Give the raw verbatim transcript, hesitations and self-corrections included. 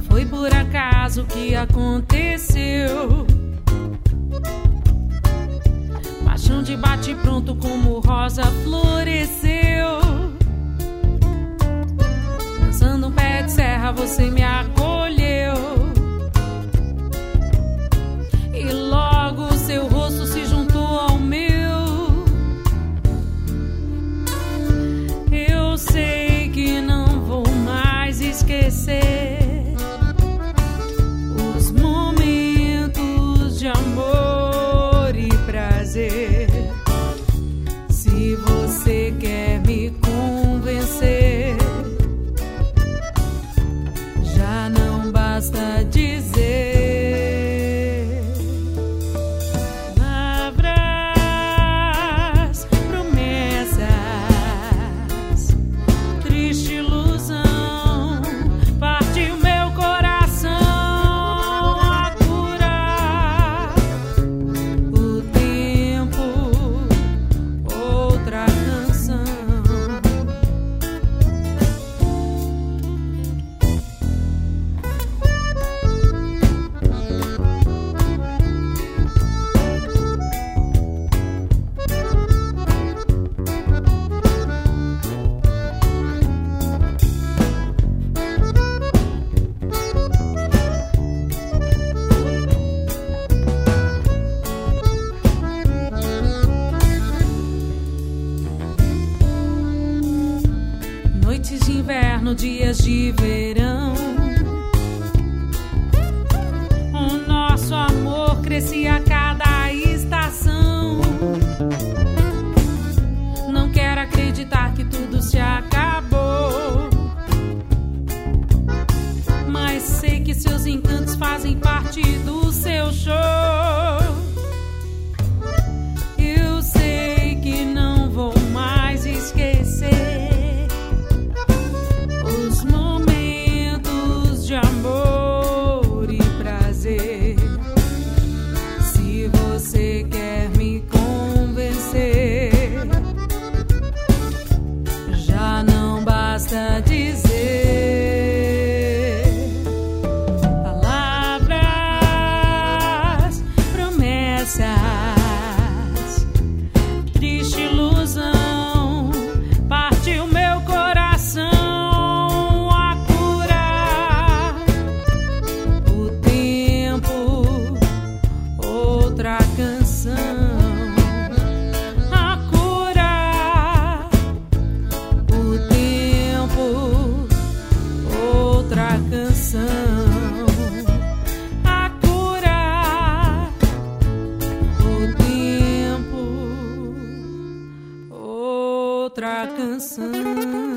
Foi por acaso que aconteceu. Paixão de bate pronto como rosa floresceu. Dançando um pé de serra você me acolheu. E logo seu rosto se juntou ao meu. Eu sei que não vou mais esquecer os momentos de amor e prazer. Se você quer me convencer, já não basta dizer. Palavras, promessas, triste ilusão, partiu meu coração a curar. O tempo, outra canção. Noites de inverno, dias de verão, o nosso amor crescia a cada estação. Não quero acreditar que tudo se acabou, mas sei que seus encantos fazem parte do seu show. Eu sei que não vou mais esquecer os momentos de amor e prazer. Se você quer me convencer, já não basta dizer. Palavras, promessas, triste ilusão, partiu meu coração a curar. O tempo, outra canção a curar. O tempo, outra canção a curar. O tempo, outra canção.